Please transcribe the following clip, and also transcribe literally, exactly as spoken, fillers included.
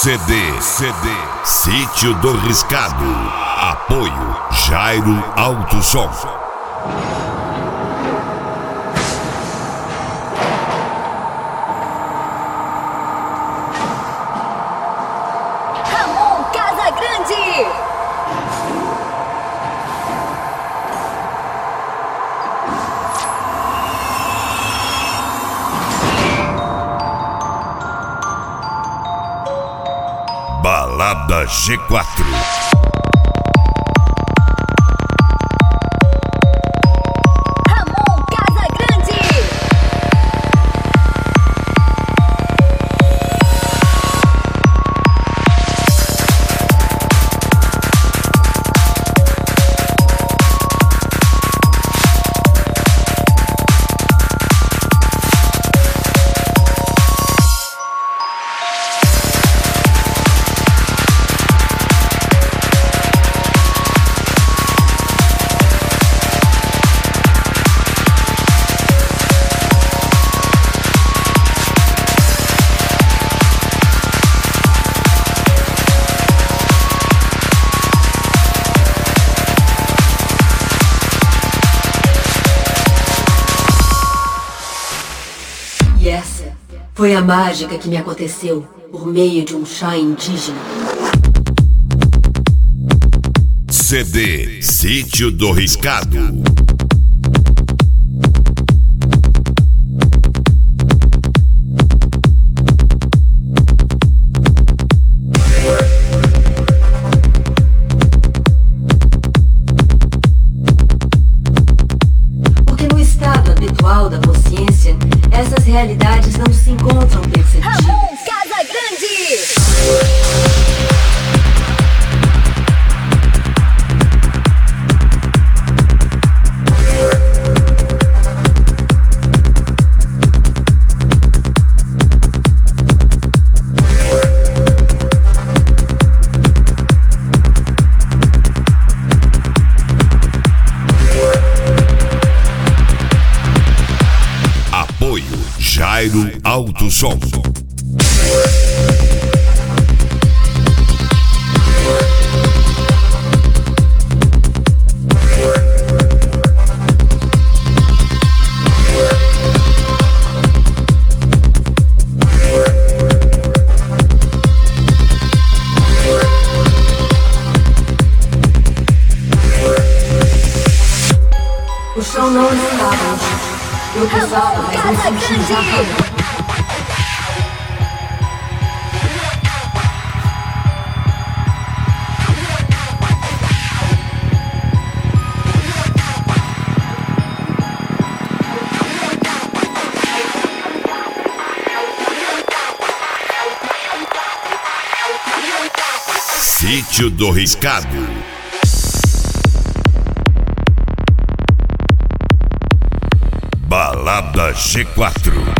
C D, C D, Sítio do Riscado. Apoio Jairo Alto Som. Ramon Casagrande. Balada G quatro. Ramon Casagrande. E essa foi a mágica que me aconteceu por meio de um chá indígena. C D, Sítio do Riscado. Porque no estado habitual da consciência, essas realidades não se encontram perceptíveis. Ramon Casagrande. Apoio Jairo Alto Som. O chão não estava. Eu pisava, mas não senti nada. Sítio do Riscado. Balada G quatro.